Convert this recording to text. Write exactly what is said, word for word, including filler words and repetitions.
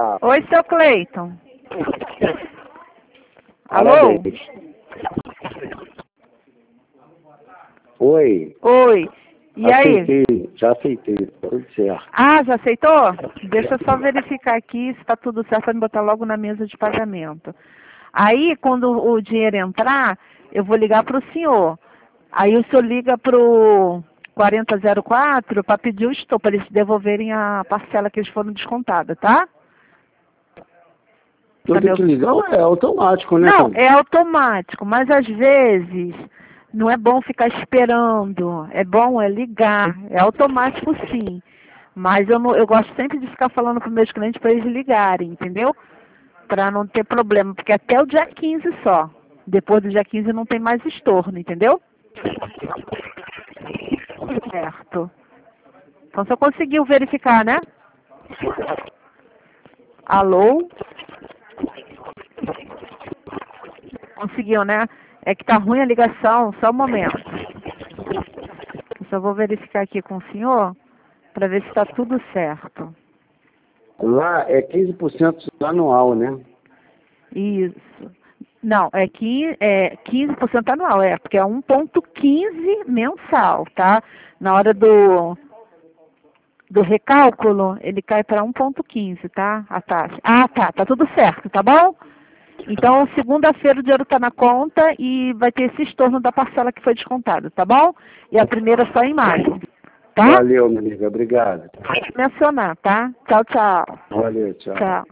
Oi, seu Cleiton. Alô? Oi. Oi. E aceitei, aí? Já aceitei, tudo certo. Ah, já aceitou? Deixa eu só verificar aqui se está tudo certo para me botar logo na mesa de pagamento. Aí, quando o dinheiro entrar, eu vou ligar para o senhor. Aí o senhor liga para o quarenta zero quatro para pedir o stop, para eles devolverem a parcela que eles foram descontada, tá? Não Tá tem meu... que ligar, é automático, né? Não, é automático, mas às vezes não é bom ficar esperando. É bom é ligar. É automático sim. Mas eu, não, eu gosto sempre de ficar falando para os meus clientes para eles ligarem, entendeu? Para não ter problema, porque até o dia quinze só. Depois do dia quinze não tem mais estorno, entendeu? Certo. Então você conseguiu verificar, né? Alô? Conseguiu, né? É que tá ruim a ligação, só um momento. Eu só vou verificar aqui com o senhor para ver se está tudo certo. Lá é quinze por cento anual, né? Isso. Não, é quinze, é quinze por cento anual, é, porque é um ponto quinze mensal, tá? Na hora do, do recálculo, ele cai para um ponto quinze, tá? A taxa. Ah, tá, tá tudo certo, tá bom? Então, segunda-feira o dinheiro está na conta e vai ter esse estorno da parcela que foi descontada, tá bom? E a primeira só em maio, tá? Valeu, minha amiga. Obrigado. Mencionar, tá? Tchau, tchau. Valeu, tchau. Tchau.